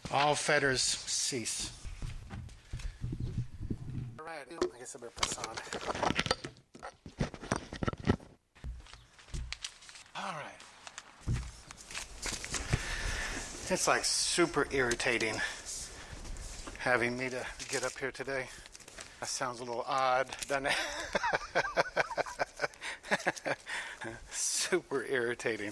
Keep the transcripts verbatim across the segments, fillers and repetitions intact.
all fetters cease. All right, I guess I better press on. All right. It's like super irritating having me to get up here today. That sounds a little odd, doesn't it? Super irritating.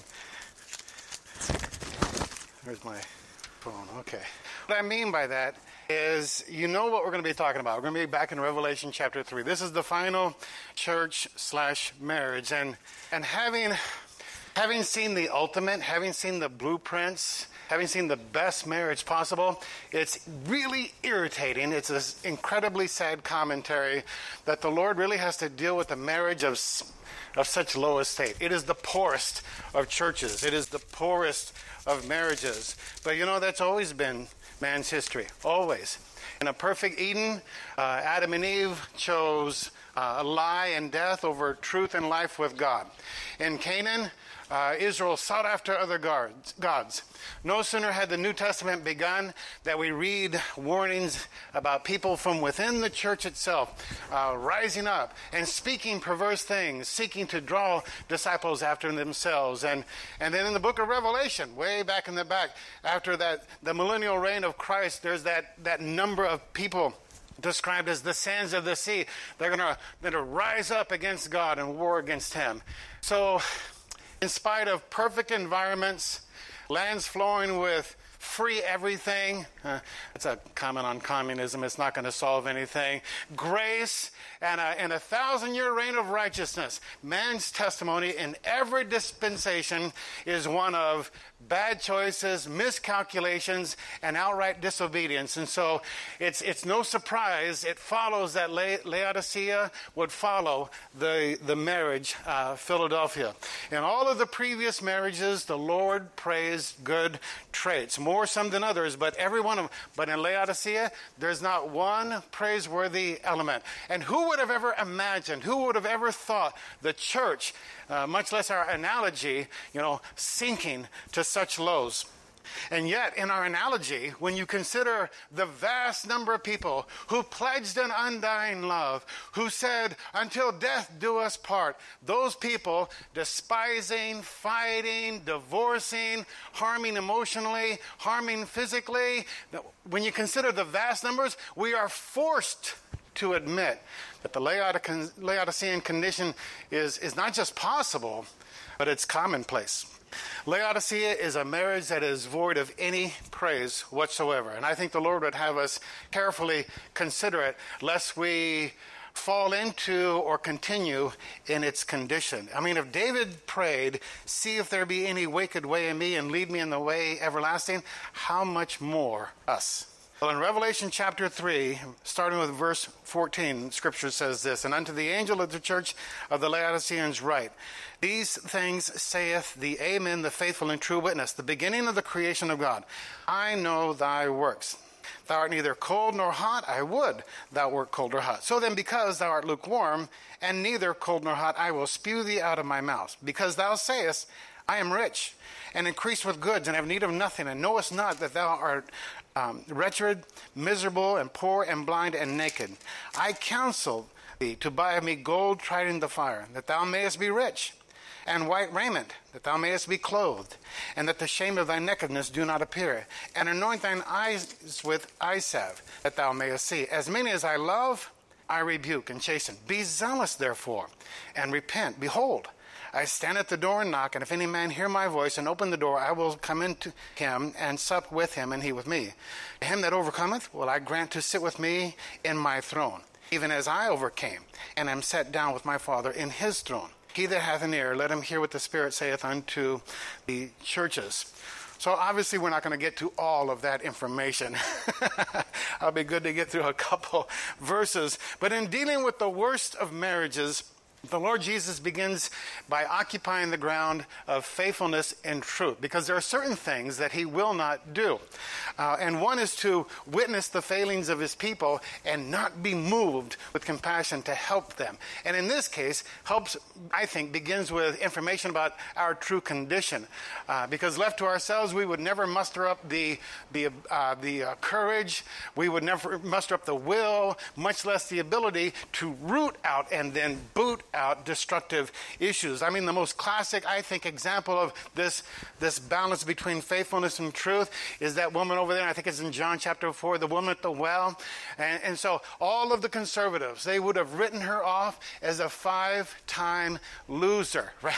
Where's my phone? Okay. What I mean by that is, you know what we're going to be talking about. We're going to be back in Revelation chapter three. This is the final church slash marriage. And and having having seen the ultimate, having seen the blueprints, having seen the best marriage possible, it's really irritating. It's an incredibly sad commentary that the Lord really has to deal with the marriage of of such low estate. It is the poorest of churches. It is the poorest of marriages. But you know, that's always been man's history. Always. In a perfect Eden, uh, Adam and Eve chose uh, a lie and death over truth and life with God. In Canaan, uh, Israel sought after other gods, gods. No sooner had the New Testament begun that we read warnings about people from within the church itself uh, rising up and speaking perverse things, seeking to draw disciples after themselves. And, and then in the book of Revelation, way back in the back, after that, the millennial reign of Christ, there's that, that number of people described as the sands of the sea. They're going to they're going to rise up against God and war against him. So, in spite of perfect environments, lands flowing with free everything. Uh, it's a comment on communism. It's not going to solve anything. Grace and a, and a thousand-year reign of righteousness. Man's testimony in every dispensation is one of bad choices, miscalculations, and outright disobedience. And so it's it's no surprise. It follows that La- Laodicea would follow the, the marriage, uh, Philadelphia. In all of the previous marriages, the Lord praised good traits, more some than others, but every one of them. But in Laodicea, there's not one praiseworthy element. And who would have ever imagined, who would have ever thought the church, uh, much less our analogy, you know, sinking to such lows? And yet, in our analogy, when you consider the vast number of people who pledged an undying love, who said, until death do us part, those people despising, fighting, divorcing, harming emotionally, harming physically, when you consider the vast numbers, we are forced to admit that the Laodicean condition is, is not just possible, but it's commonplace. Laodicea is a marriage that is void of any praise whatsoever. And I think the Lord would have us carefully consider it, lest we fall into or continue in its condition. I mean, if David prayed, see if there be any wicked way in me and lead me in the way everlasting, how much more us? Well, in Revelation chapter three, starting with verse fourteen, Scripture says this, and unto the angel of the church of the Laodiceans write, these things saith the Amen, the faithful and true witness, the beginning of the creation of God. I know thy works. Thou art neither cold nor hot, I would thou wert cold or hot. So then, because thou art lukewarm, and neither cold nor hot, I will spew thee out of my mouth. Because thou sayest, I am rich, and increased with goods, and have need of nothing, and knowest not that thou art um, wretched, miserable, and poor, and blind, and naked. I counsel thee to buy of me gold tried in the fire, that thou mayest be rich, and white raiment, that thou mayest be clothed, and that the shame of thy nakedness do not appear. And anoint thine eyes with eye salve, that thou mayest see. As many as I love, I rebuke and chasten. Be zealous, therefore, and repent. Behold, I stand at the door and knock, and if any man hear my voice and open the door, I will come into him and sup with him, and he with me. To him that overcometh will I grant to sit with me in my throne, even as I overcame, and am set down with my Father in his throne. He that hath an ear, let him hear what the Spirit saith unto the churches. So obviously we're not going to get to all of that information. It'll be good to get through a couple verses. But in dealing with the worst of marriages, The Lord Jesus begins by occupying the ground of faithfulness and truth, because there are certain things that he will not do. Uh, and one is to witness the failings of his people and not be moved with compassion to help them. And in this case, helps, I think, begins with information about our true condition. Uh, because left to ourselves, we would never muster up the, the, uh, the uh, courage, we would never muster up the will, much less the ability to root out and then boot out destructive issues. I mean, the most classic, I think, example of this this balance between faithfulness and truth is that woman over there. I think it's in John chapter four, the woman at the well. And, and so all of the conservatives, they would have written her off as a five-time loser, right?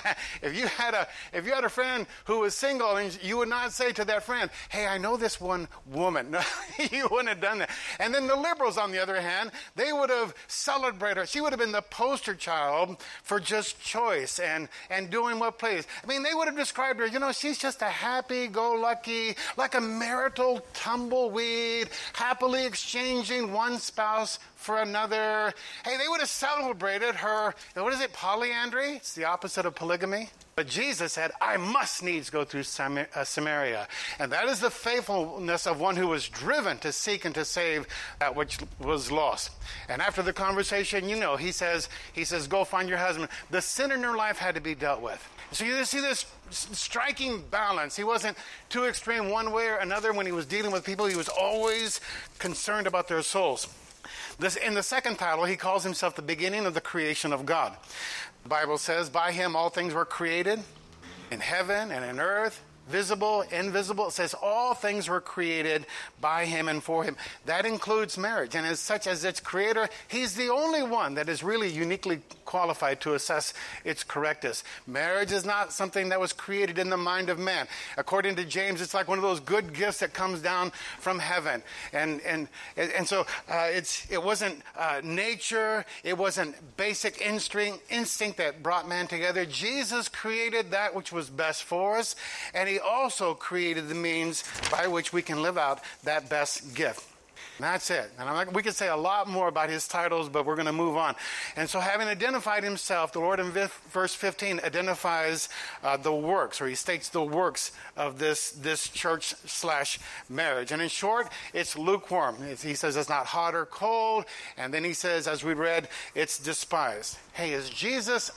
if you had a if you had a friend who was single, and you would not say to that friend, "Hey, I know this one woman." No, you wouldn't have done that. And then the liberals, on the other hand, they would have celebrated her. She would have been the poster child for just choice and, and doing what please. I mean, they would have described her, you know, she's just a happy-go-lucky, like a marital tumbleweed, happily exchanging one spouse for another. Hey, they would have celebrated her, what is it, polyandry? It's the opposite of polygamy. But Jesus said, I must needs go through Samaria. And that is the faithfulness of one who was driven to seek and to save that which was lost. And after the conversation, you know, he says, he says, go find your husband. The sin in her life had to be dealt with. So you see this striking balance. He wasn't too extreme one way or another when he was dealing with people. He was always concerned about their souls. This, in the second title, he calls himself the beginning of the creation of God. The Bible says, by him all things were created, in heaven and in earth, visible, invisible. It says all things were created by him and for him. That includes marriage. And as such as its creator, he's the only one that is really uniquely qualified to assess its correctness. Marriage is not something that was created in the mind of man. According to James, it's like one of those good gifts that comes down from heaven. And and and so uh, it's it wasn't uh, nature, it wasn't basic instinct, instinct that brought man together. Jesus created that which was best for us, and he He also created the means by which we can live out that best gift. And that's it. And I'm not, we could say a lot more about his titles, but we're going to move on. And so having identified himself, the Lord in verse fifteen identifies uh, the works, or he states the works of this, this church slash marriage. And in short, it's lukewarm. He says it's not hot or cold. And then he says, as we read, it's despised. Hey, is Jesus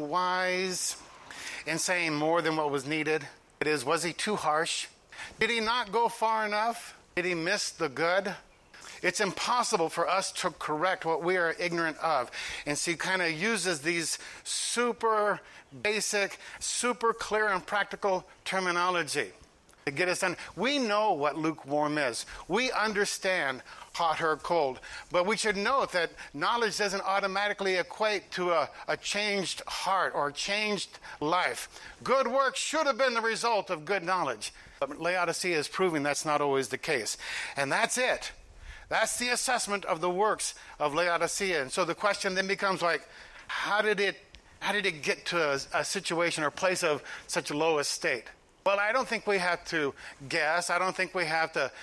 unwise in saying more than what was needed? It is, was he too harsh? Did he not go far enough? Did he miss the good? It's impossible for us to correct what we are ignorant of. And so he kind of uses these super basic, super clear and practical terminology to get us done. We know what lukewarm is. We understand hot or cold. But we should note that knowledge doesn't automatically equate to a, a changed heart or changed life. Good work should have been the result of good knowledge. But Laodicea is proving that's not always the case. And that's it. That's the assessment of the works of Laodicea. And so the question then becomes like, how did it, how did it get to a, a situation or place of such a low estate? Well, I don't think we have to guess. I don't think we have to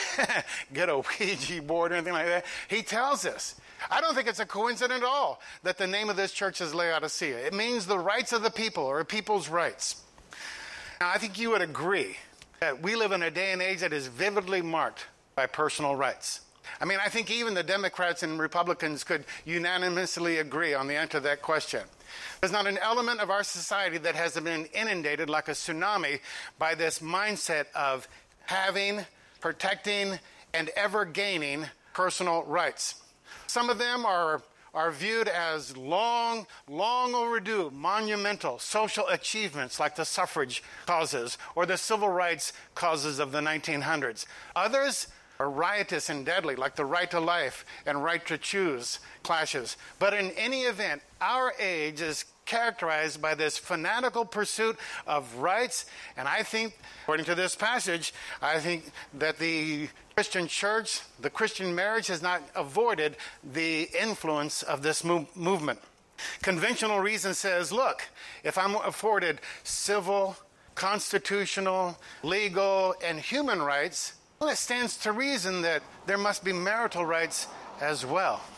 get a Ouija board or anything like that. He tells us. I don't think it's a coincidence at all that the name of this church is Laodicea. It means the rights of the people, or people's rights. Now, I think you would agree that we live in a day and age that is vividly marked by personal rights. I mean, I think even the Democrats and Republicans could unanimously agree on the answer to that question. There's not an element of our society that hasn't been inundated like a tsunami by this mindset of having, protecting, and ever gaining personal rights. Some of them are, are viewed as long, long overdue, monumental social achievements like the suffrage causes or the civil rights causes of the nineteen hundreds. Others are riotous and deadly, like the right to life and right to choose clashes. But in any event, our age is characterized by this fanatical pursuit of rights. And I think, according to this passage, I think that the Christian church, the Christian marriage, has not avoided the influence of this move- movement. Conventional reason says, look, if I'm afforded civil, constitutional, legal, and human rights, well, it stands to reason that there must be marital rights as well.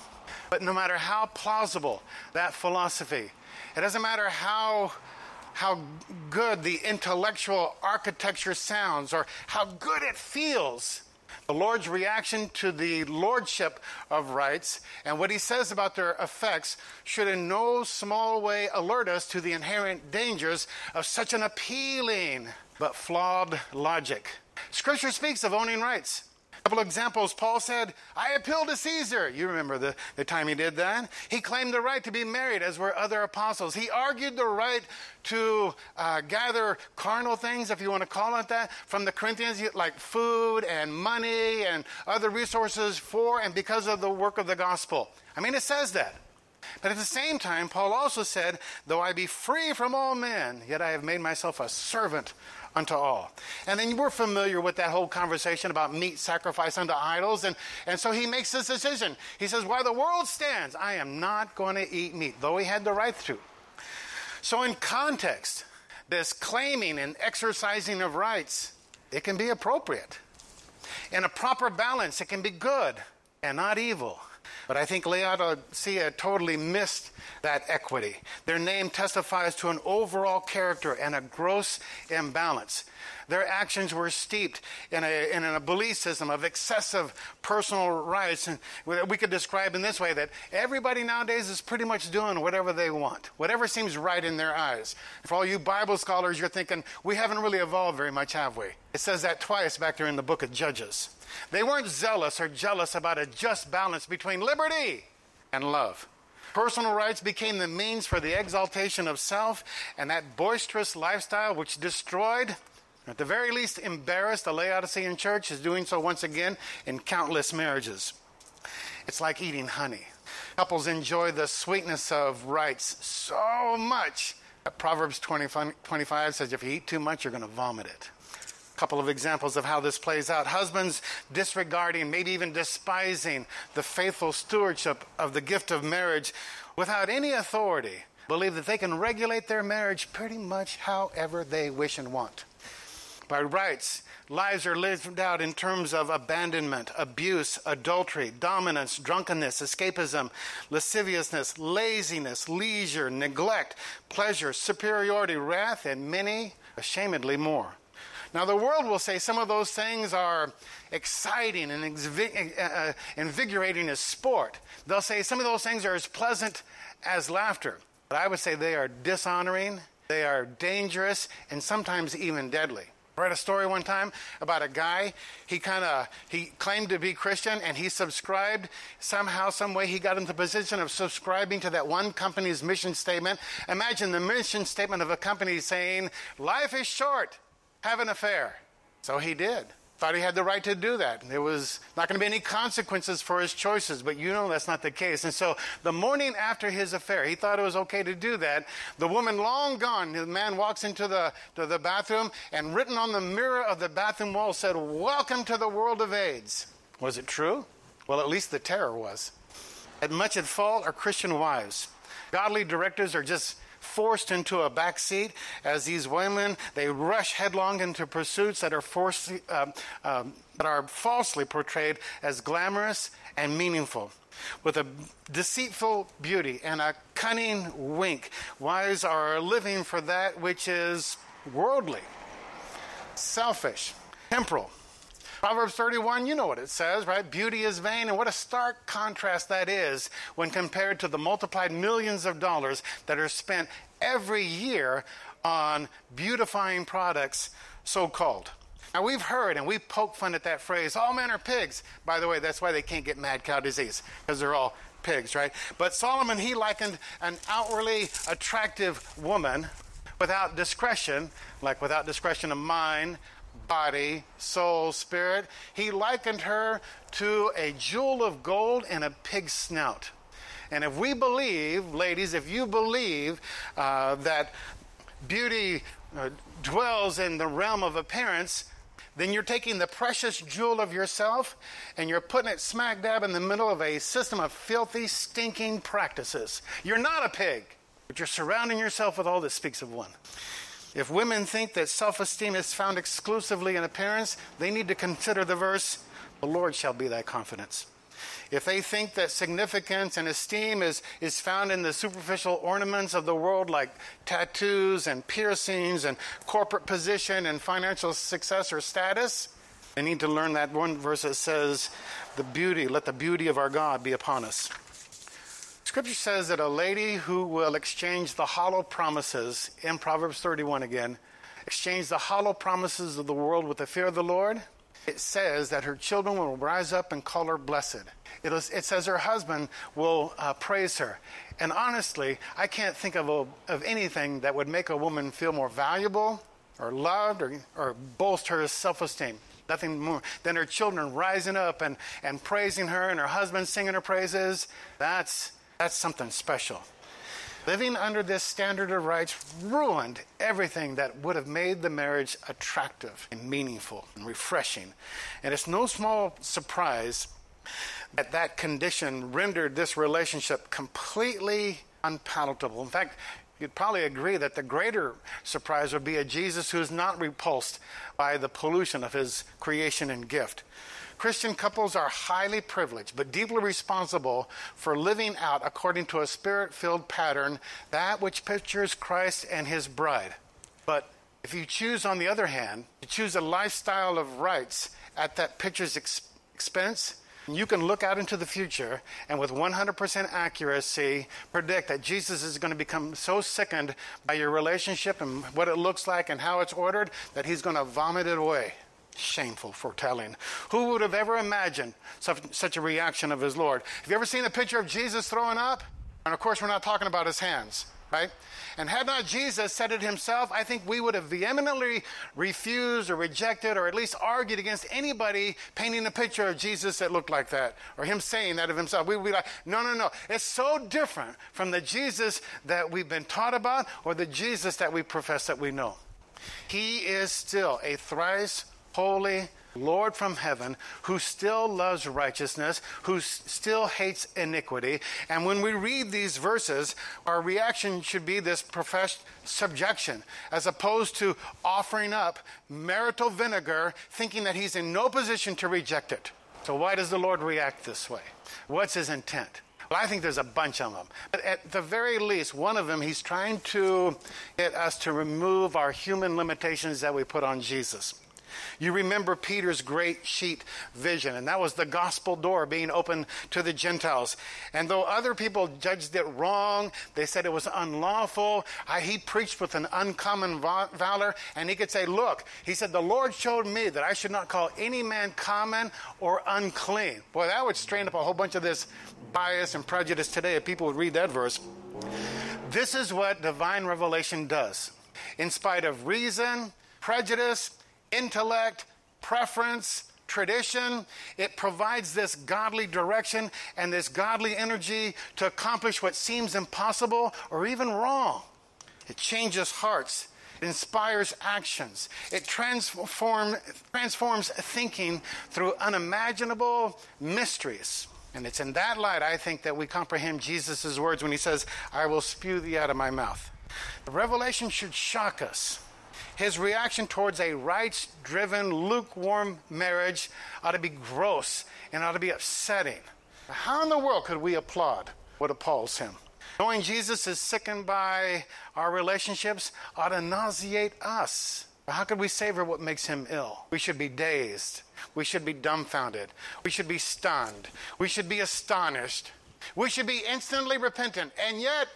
But no matter how plausible that philosophy, it doesn't matter how how good the intellectual architecture sounds or how good it feels, the Lord's reaction to the lordship of rights and what he says about their effects should in no small way alert us to the inherent dangers of such an appealing but flawed logic. Scripture speaks of owning rights. A couple of examples. Paul said, I appeal to Caesar. You remember the, the time he did that. He claimed the right to be married, as were other apostles. He argued the right to uh, gather carnal things, if you want to call it that, from the Corinthians, like food and money and other resources for and because of the work of the gospel. I mean, it says that. But at the same time, Paul also said, though I be free from all men, yet I have made myself a servant unto all. And then we're familiar with that whole conversation about meat sacrifice unto idols. And, and so he makes this decision. He says, while the world stands, I am not going to eat meat, though he had the right to. So in context, this claiming and exercising of rights, it can be appropriate. In a proper balance, it can be good and not evil. But I think Laodicea totally missed that equity. Their name testifies to an overall character and a gross imbalance. Their actions were steeped in a, in a belief system of excessive personal rights. And we could describe in this way that everybody nowadays is pretty much doing whatever they want, whatever seems right in their eyes. For all you Bible scholars, you're thinking, we haven't really evolved very much, have we? It says that twice back there in the book of Judges. They weren't zealous or jealous about a just balance between liberty and love. Personal rights became the means for the exaltation of self, and that boisterous lifestyle which destroyed, at the very least embarrassed, the Laodicean church is doing so once again in countless marriages. It's like eating honey. Couples enjoy the sweetness of rights so much that Proverbs twenty-five says if you eat too much, you're going to vomit it. Couple of examples of how this plays out. Husbands disregarding, maybe even despising the faithful stewardship of the gift of marriage without any authority, believe that they can regulate their marriage pretty much however they wish and want. By rights, lives are lived out in terms of abandonment, abuse, adultery, dominance, drunkenness, escapism, lasciviousness, laziness, leisure, neglect, pleasure, superiority, wrath, and many, ashamedly more. Now, the world will say some of those things are exciting and exvi- uh, invigorating as sport. They'll say some of those things are as pleasant as laughter. But I would say they are dishonoring, they are dangerous, and sometimes even deadly. I read a story one time about a guy. He kind of, he claimed to be Christian, and he subscribed somehow, some way. He got into the position of subscribing to that one company's mission statement. Imagine the mission statement of a company saying, life is short. Have an affair. So he did. Thought he had the right to do that. There was not going to be any consequences for his choices, but you know that's not the case. And so the morning after his affair, he thought it was okay to do that. The woman long gone, the man walks into the, to the bathroom, and written on the mirror of the bathroom wall said, welcome to the world of AIDS. Was it true? Well, at least the terror was. And much at fault are Christian wives. Godly directors are just forced into a back seat as these women, they rush headlong into pursuits that are forced, uh, um, that are falsely portrayed as glamorous and meaningful. With a deceitful beauty and a cunning wink, wives are living for that which is worldly, selfish, temporal. Proverbs thirty-one, you know what it says, right? Beauty is vain, and what a stark contrast that is when compared to the multiplied millions of dollars that are spent every year on beautifying products, so-called. Now, we've heard and we poke fun at that phrase, all men are pigs. By the way, that's why they can't get mad cow disease, because they're all pigs, right? But Solomon, he likened an outwardly attractive woman without discretion, like without discretion of mind, body, soul, spirit. He likened her to a jewel of gold in a pig's snout. And if we believe, ladies, if you believe uh, that beauty uh, dwells in the realm of appearance, then you're taking the precious jewel of yourself and you're putting it smack dab in the middle of a system of filthy, stinking practices. You're not a pig, but you're surrounding yourself with all that speaks of one. If women think that self-esteem is found exclusively in appearance, they need to consider the verse, the Lord shall be thy confidence. If they think that significance and esteem is, is found in the superficial ornaments of the world like tattoos and piercings and corporate position and financial success or status, they need to learn that one verse that says, the beauty, let the beauty of our God be upon us. Scripture says that a lady who will exchange the hollow promises, in Proverbs thirty-one again, exchange the hollow promises of the world with the fear of the Lord, it says that her children will rise up and call her blessed. It, was, it says her husband will uh, praise her. And honestly, I can't think of, a, of anything that would make a woman feel more valuable or loved or, or bolster her self-esteem. Nothing more than her children rising up and, and praising her and her husband singing her praises. That's, that's something special. Living under this standard of rights ruined everything that would have made the marriage attractive and meaningful and refreshing. And it's no small surprise that that condition rendered this relationship completely unpalatable. In fact, you'd probably agree that the greater surprise would be a Jesus who is not repulsed by the pollution of his creation and gift. Christian couples are highly privileged, but deeply responsible for living out, according to a spirit-filled pattern, that which pictures Christ and his bride. But if you choose, on the other hand, to choose a lifestyle of rights at that picture's ex- expense, you can look out into the future and with one hundred percent accuracy predict that Jesus is going to become so sickened by your relationship and what it looks like and how it's ordered that he's going to vomit it away. Shameful foretelling. Who would have ever imagined such, such a reaction of his Lord? Have you ever seen a picture of Jesus throwing up? And of course, we're not talking about his hands, right? And had not Jesus said it himself, I think we would have vehemently refused or rejected or at least argued against anybody painting a picture of Jesus that looked like that or him saying that of himself. We would be like, no, no, no. It's so different from the Jesus that we've been taught about or the Jesus that we profess that we know. He is still a thrice holy Lord from heaven, who still loves righteousness, who s- still hates iniquity. And when we read these verses, our reaction should be this professed subjection, as opposed to offering up marital vinegar, thinking that he's in no position to reject it. So why does the Lord react this way? What's his intent? Well, I think there's a bunch of them. But at the very least, one of them, he's trying to get us to remove our human limitations that we put on Jesus. You remember Peter's great sheet vision, and that was the gospel door being opened to the Gentiles. And though other people judged it wrong, they said it was unlawful, I, he preached with an uncommon valor, and he could say, look, he said, the Lord showed me that I should not call any man common or unclean. Boy, that would strain up a whole bunch of this bias and prejudice today if people would read that verse. This is what divine revelation does. In spite of reason, prejudice, intellect, preference, tradition, it provides this godly direction and this godly energy to accomplish what seems impossible or even wrong. It changes hearts. It inspires actions. It transform, transforms thinking through unimaginable mysteries. And it's in that light, I think, that we comprehend Jesus' words when he says, I will spew thee out of my mouth. The revelation should shock us. His reaction towards a rights-driven, lukewarm marriage ought to be gross and ought to be upsetting. How in the world could we applaud what appalls him? Knowing Jesus is sickened by our relationships ought to nauseate us. How could we savor what makes him ill? We should be dazed. We should be dumbfounded. We should be stunned. We should be astonished. We should be instantly repentant. And yet,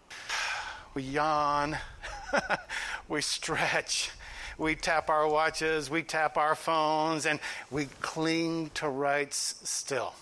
we yawn. We stretch, we tap our watches, we tap our phones, and we cling to rights still.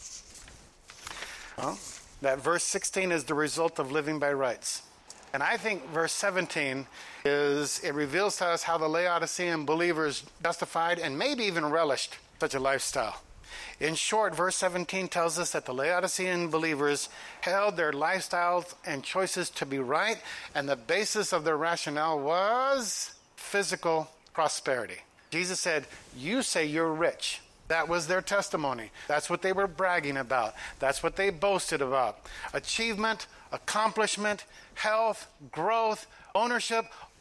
Well, that verse sixteen is the result of living by rights. And I think verse seventeen is, it reveals to us how the Laodicean believers justified and maybe even relished such a lifestyle. In short, verse seventeen tells us that the Laodicean believers held their lifestyles and choices to be right, and the basis of their rationale was physical prosperity. Jesus said, you say you're rich. That was their testimony. That's what they were bragging about. That's what they boasted about. Achievement, accomplishment, health, growth, ownership,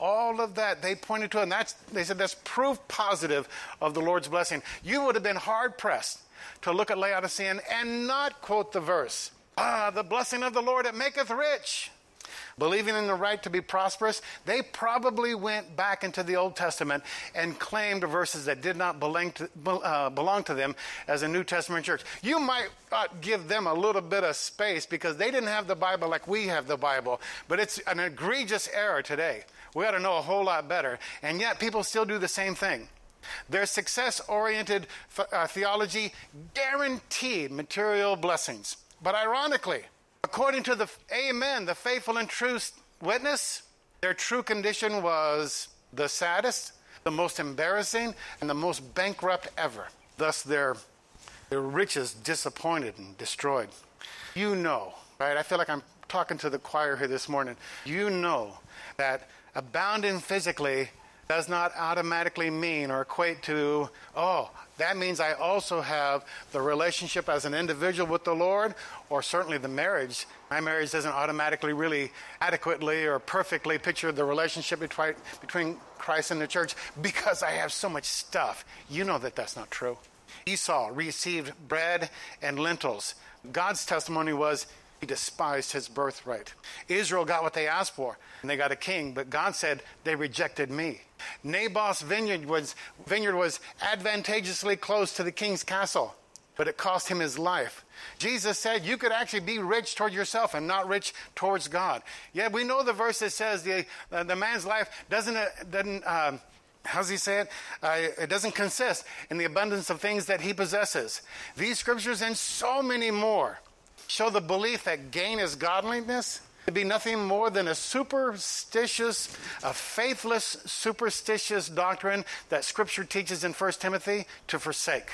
all of that, they pointed to it, and that's, they said that's proof positive of the Lord's blessing. You would have been hard-pressed to look at Laodicea and not quote the verse. Ah, the blessing of the Lord, it maketh rich. Believing in the right to be prosperous, they probably went back into the Old Testament and claimed verses that did not belong to, uh, belong to them as a New Testament church. You might uh, give them a little bit of space because they didn't have the Bible like we have the Bible, but it's an egregious error today. We ought to know a whole lot better, and yet people still do the same thing. Their success-oriented uh, theology guaranteed material blessings. But ironically, according to the Amen, the faithful and true witness, their true condition was the saddest, the most embarrassing, and the most bankrupt ever. Thus, their, their riches disappointed and destroyed. You know, right? I feel like I'm talking to the choir here this morning. You know that abounding physically does not automatically mean or equate to, oh, that means I also have the relationship as an individual with the Lord, or certainly the marriage. My marriage doesn't automatically really adequately or perfectly picture the relationship between, between Christ and the church because I have so much stuff. You know that that's not true. Esau received bread and lentils. God's testimony was he despised his birthright. Israel got what they asked for, and they got a king, but God said they rejected me. Naboth's vineyard was, vineyard was advantageously close to the king's castle, but it cost him his life. Jesus said you could actually be rich toward yourself and not rich towards God. Yet we know the verse that says the, uh, the man's life doesn't, uh, doesn't um, how does he say it? Uh, it doesn't consist in the abundance of things that he possesses. These scriptures and so many more show the belief that gain is godliness to be nothing more than a superstitious, a faithless, superstitious doctrine that Scripture teaches in First Timothy to forsake.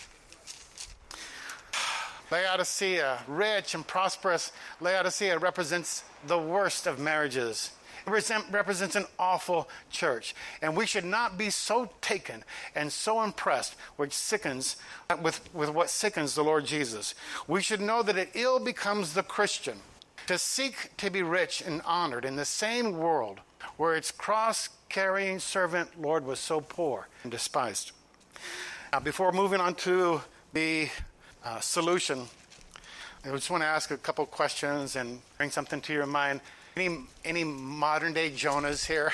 Laodicea, rich and prosperous, Laodicea represents the worst of marriages. It represents an awful church. And we should not be so taken and so impressed with sickens, with, with what sickens the Lord Jesus. We should know that it ill becomes the Christian to seek to be rich and honored in the same world where its cross-carrying servant Lord was so poor and despised. Now, before moving on to the uh, solution, I just want to ask a couple questions and bring something to your mind. Any, any modern-day Jonahs here?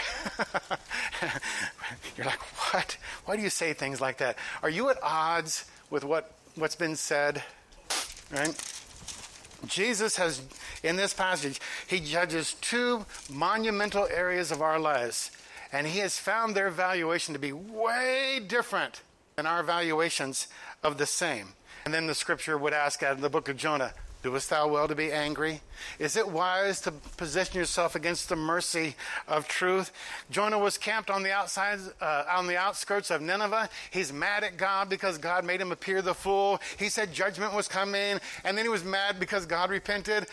You're like, what? Why do you say things like that? Are you at odds with what, what's been said? Right? Jesus has, in this passage, he judges two monumental areas of our lives, and he has found their valuation to be way different than our valuations of the same. And then the scripture would ask out of the book of Jonah, doest thou well to be angry? Is it wise to position yourself against the mercy of truth? Jonah was camped on the outside, uh, on the outskirts of Nineveh. He's mad at God because God made him appear the fool. He said judgment was coming, and then he was mad because God repented.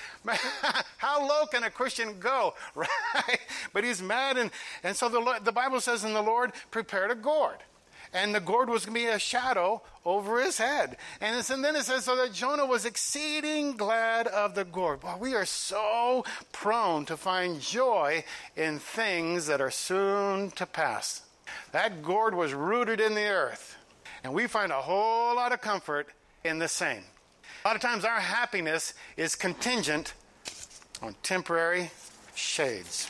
How low can a Christian go, right? But he's mad, and, and so the, the Bible says, and the Lord prepared a gourd. And the gourd was going to be a shadow over his head. And, and then it says, so that Jonah was exceeding glad of the gourd. Well, we are so prone to find joy in things that are soon to pass. That gourd was rooted in the earth. And we find a whole lot of comfort in the same. A lot of times our happiness is contingent on temporary shades.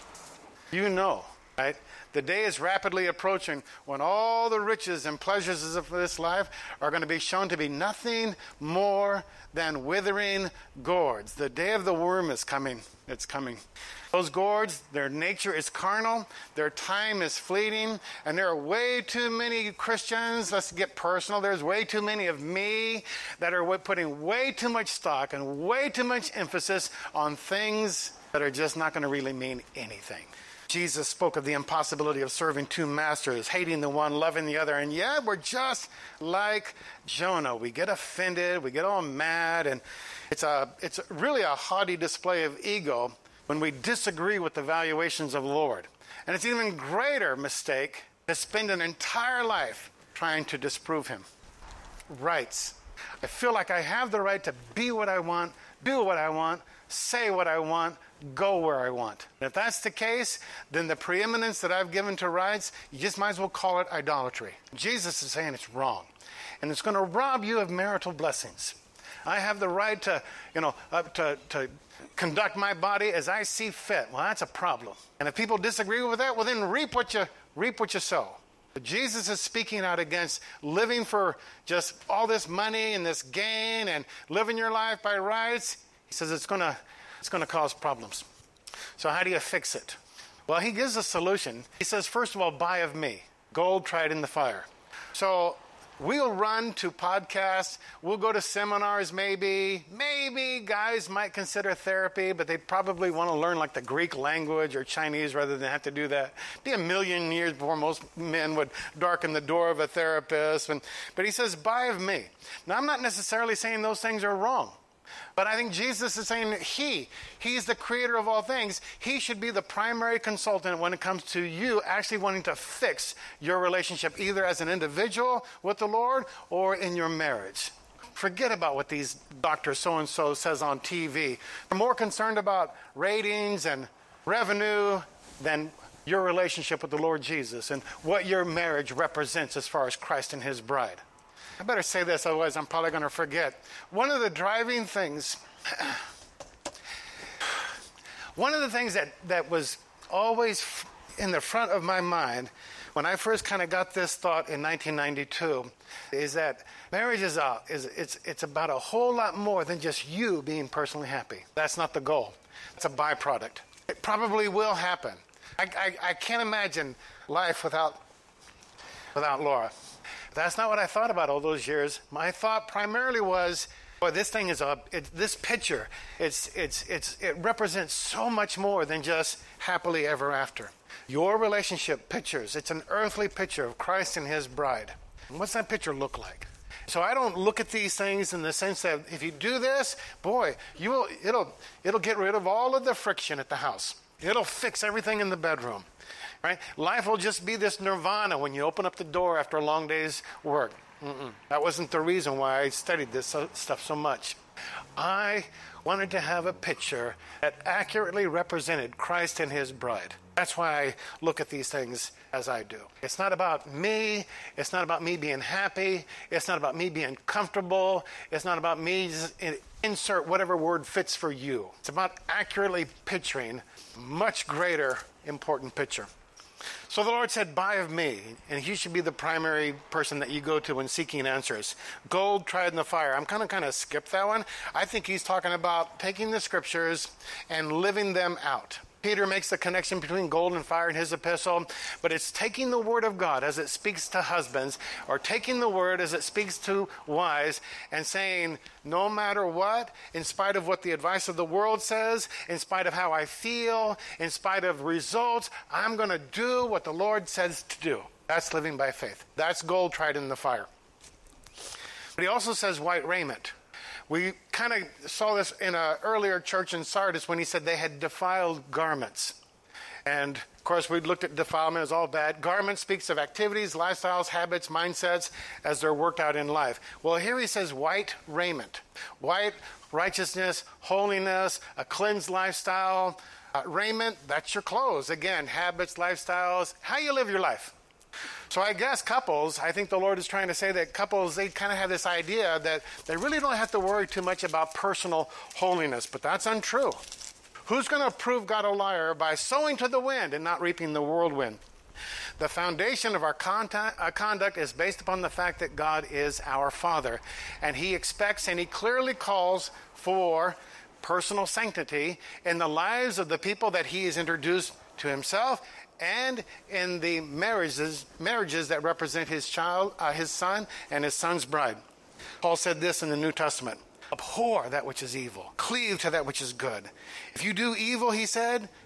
You know, right? The day is rapidly approaching when all the riches and pleasures of this life are going to be shown to be nothing more than withering gourds. The day of the worm is coming. It's coming. Those gourds, their nature is carnal, their time is fleeting, and there are way too many Christians, let's get personal, there's way too many of me that are putting way too much stock and way too much emphasis on things that are just not going to really mean anything. Jesus spoke of the impossibility of serving two masters, hating the one, loving the other. And yet we're just like Jonah. We get offended, we get all mad, and it's a it's really a haughty display of ego when we disagree with the valuations of the Lord. And it's an even greater mistake to spend an entire life trying to disprove him. Rights. I feel like I have the right to be what I want, do what I want, say what I want, go where I want. And if that's the case, then the preeminence that I've given to rights, you just might as well call it idolatry. Jesus is saying it's wrong. And it's going to rob you of marital blessings. I have the right to, you know, uh, to, to conduct my body as I see fit. Well, that's a problem. And if people disagree with that, well, then reap what you reap what you sow. But Jesus is speaking out against living for just all this money and this gain and living your life by rights. He says it's going to it's going to cause problems. So how do you fix it? Well, he gives a solution. He says, first of all, buy of me gold tried in the fire. So we'll run to podcasts. We'll go to seminars maybe. Maybe guys might consider therapy, but they probably want to learn like the Greek language or Chinese rather than have to do that. It'd be a million years before most men would darken the door of a therapist. And, but he says, buy of me. Now, I'm not necessarily saying those things are wrong. But I think Jesus is saying that he, he's the creator of all things. He should be the primary consultant when it comes to you actually wanting to fix your relationship, either as an individual with the Lord or in your marriage. Forget about what these doctors so-and-so says on T V. They're more concerned about ratings and revenue than your relationship with the Lord Jesus and what your marriage represents as far as Christ and his bride. I better say this, otherwise I'm probably going to forget. One of the driving things, one of the things that, that was always in the front of my mind when I first kind of got this thought in nineteen ninety-two is that marriage is, a, is it's, it's about a whole lot more than just you being personally happy. That's not the goal. It's a byproduct. It probably will happen. I, I, I can't imagine life without, without Laura. That's not what I thought about all those years. My thought primarily was, boy, this thing is a, it, this picture, it's, it's, it's, it represents so much more than just happily ever after. Your relationship pictures, it's an earthly picture of Christ and his bride. And what's that picture look like? So I don't look at these things in the sense that if you do this, boy, you will, it'll, it'll get rid of all of the friction at the house. It'll fix everything in the bedroom. Right? Life will just be this nirvana when you open up the door after a long day's work. Mm-mm. That wasn't the reason why I studied this stuff so much. I wanted to have a picture that accurately represented Christ and his bride. That's why I look at these things as I do. It's not about me. It's not about me being happy. It's not about me being comfortable. It's not about me just insert whatever word fits for you. It's about accurately picturing a much greater important picture. So the Lord said, buy of me, and he should be the primary person that you go to when seeking answers. Gold tried in the fire. I'm kind of kind of skip that one. I think he's talking about taking the scriptures and living them out. Peter makes the connection between gold and fire in his epistle, but it's taking the word of God as it speaks to husbands, or taking the word as it speaks to wives, and saying, no matter what, in spite of what the advice of the world says, in spite of how I feel, in spite of results, I'm going to do what the Lord says to do. That's living by faith. That's gold tried in the fire. But he also says white raiment. We kind of saw this in an earlier church in Sardis when he said they had defiled garments. And, of course, we looked at defilement as all bad. Garment speaks of activities, lifestyles, habits, mindsets as they're worked out in life. Well, here he says white raiment. White, righteousness, holiness, a cleansed lifestyle. Uh, raiment, that's your clothes. Again, habits, lifestyles, how you live your life. So I guess couples, I think the Lord is trying to say that couples, they kind of have this idea that they really don't have to worry too much about personal holiness, but that's untrue. Who's going to prove God a liar by sowing to the wind and not reaping the whirlwind? The foundation of our contact, uh, conduct is based upon the fact that God is our Father, and he expects and he clearly calls for personal sanctity in the lives of the people that he has introduced to himself, and in the marriages marriages that represent his child, uh, his son, and his son's bride. Paul said this in the New Testament, abhor that which is evil, cleave to that which is good. If you do evil, he said,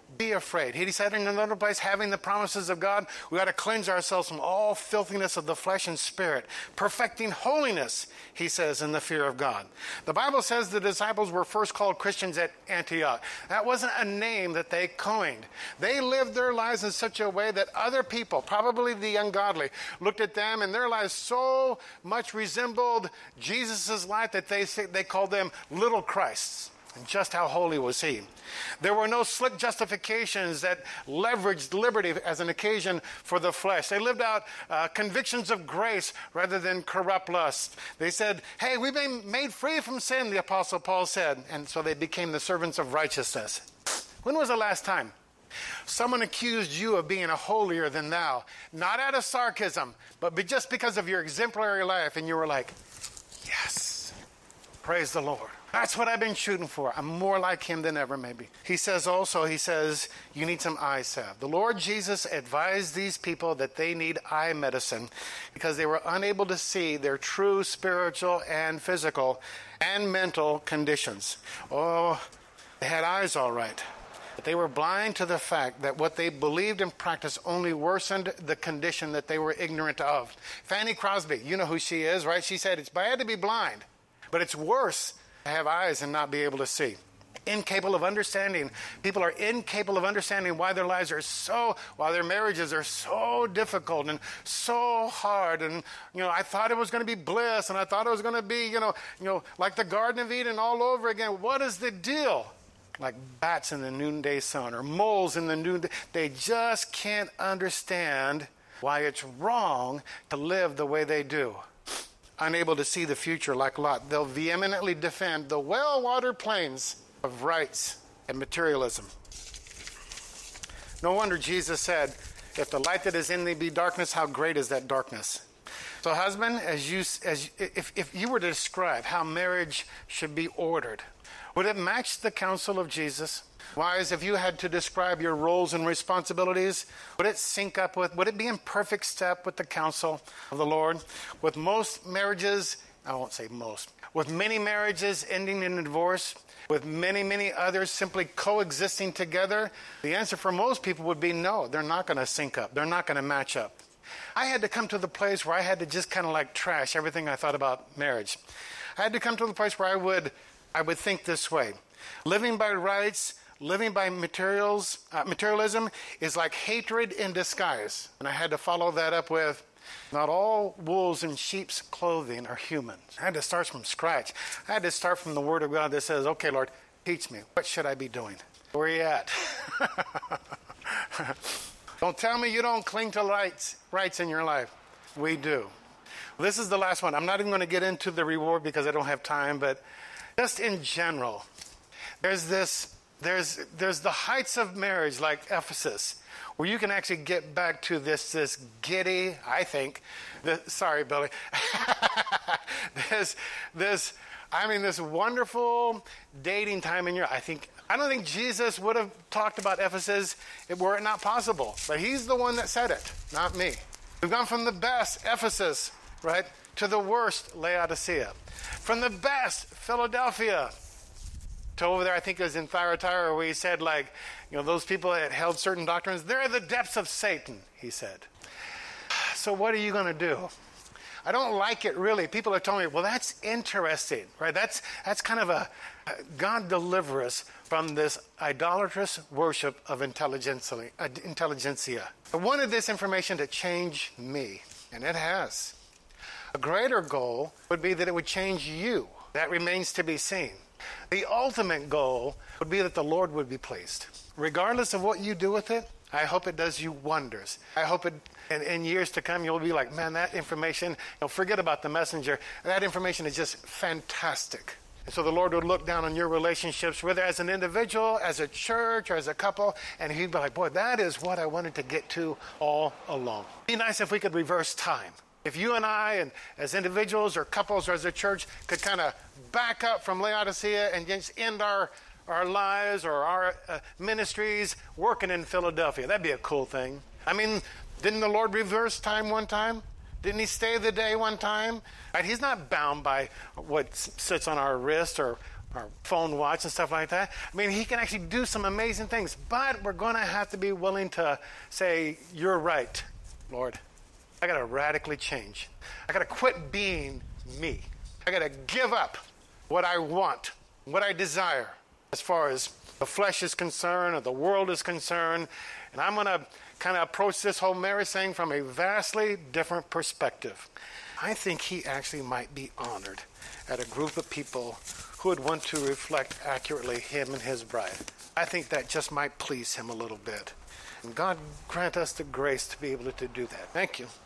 be afraid. He said in another place, having the promises of God, we got to cleanse ourselves from all filthiness of the flesh and spirit, perfecting holiness, he says, in the fear of God. The Bible says the disciples were first called Christians at Antioch. That wasn't a name that they coined. They lived their lives in such a way that other people, probably the ungodly, looked at them and their lives so much resembled Jesus' life that they, they called them little Christs. And just how holy was he? There were no slick justifications that leveraged liberty as an occasion for the flesh. They lived out uh, convictions of grace rather than corrupt lust. They said, hey, we've been made free from sin, the Apostle Paul said. And so they became the servants of righteousness. When was the last time someone accused you of being a holier than thou? Not out of sarcasm, but just because of your exemplary life. And you were like, yes, praise the Lord. That's what I've been shooting for. I'm more like him than ever, maybe. He says also, he says, you need some eye salve. The Lord Jesus advised these people that they need eye medicine because they were unable to see their true spiritual and physical and mental conditions. Oh, they had eyes all right, but they were blind to the fact that what they believed and practiced only worsened the condition that they were ignorant of. Fanny Crosby, you know who she is, right? She said, it's bad to be blind, but it's worse have eyes and not be able to see. Incapable of understanding. People are incapable of understanding why their lives are so, why their marriages are so difficult and so hard. And, you know, I thought it was going to be bliss and I thought it was going to be, you know, you know, like the Garden of Eden all over again. What is the deal? Like bats in the noonday sun or moles in the noonday. They just can't understand why it's wrong to live the way they do. Unable to see the future like Lot, they'll vehemently defend the well-watered plains of rights and materialism. No wonder Jesus said, if the light that is in thee be darkness, how great is that darkness? So husband, as you, as if, if you were to describe how marriage should be ordered, would it match the counsel of Jesus? Wives, if you had to describe your roles and responsibilities, would it sync up with, would it be in perfect step with the counsel of the Lord? With most marriages, I won't say most, with many marriages ending in a divorce, with many, many others simply coexisting together, the answer for most people would be no, they're not going to sync up. They're not going to match up. I had to come to the place where I had to just kind of like trash everything I thought about marriage. I had to come to the place where I would, I would think this way. Living by rights, living by materials, uh, materialism is like hatred in disguise. And I had to follow that up with, not all wolves in sheep's clothing are humans. I had to start from scratch. I had to start from the Word of God that says, okay, Lord, teach me. What should I be doing? Where are you at? Don't tell me you don't cling to rights, rights in your life. We do. This is the last one. I'm not even going to get into the reward because I don't have time, but just in general, there's this, there's there's the heights of marriage like Ephesus, where you can actually get back to this this giddy, I think, the, sorry, Billy, this this I mean this wonderful dating time in your. I think I don't think Jesus would have talked about Ephesus were it not possible, but he's the one that said it, not me. We've gone from the best Ephesus, right, to the worst Laodicea, from the best Philadelphia to over there, I think it was in Thyatira, where he said, like, you know, those people that held certain doctrines, they're the depths of Satan, he said. So what are you going to do? I don't like it, really. People are telling me, well, that's interesting, right? That's that's kind of a, God deliver us from this idolatrous worship of intelligentsia. intelligentsia. I wanted this information to change me, and it has. A greater goal would be that it would change you. That remains to be seen. The ultimate goal would be that the Lord would be pleased. Regardless of what you do with it, I hope it does you wonders. I hope it, in, in years to come, you'll be like, man, that information, you know, forget about the messenger. That information is just fantastic. And so the Lord would look down on your relationships, whether as an individual, as a church, or as a couple, and he'd be like, boy, that is what I wanted to get to all along. It'd be nice if we could reverse time. If you and I, and as individuals or couples or as a church, could kind of back up from Laodicea and just end our, our lives or our uh, ministries working in Philadelphia. That'd be a cool thing. I mean, didn't the Lord reverse time one time? Didn't he stay the day one time? Right? He's not bound by what sits on our wrist or our phone watch and stuff like that. I mean, he can actually do some amazing things, but we're going to have to be willing to say, you're right, Lord. I got to radically change. I got to quit being me. I got to give up what I want, what I desire, as far as the flesh is concerned or the world is concerned. And I'm going to kind of approach this whole marriage thing from a vastly different perspective. I think he actually might be honored at a group of people who would want to reflect accurately him and his bride. I think that just might please him a little bit. And God grant us the grace to be able to do that. Thank you.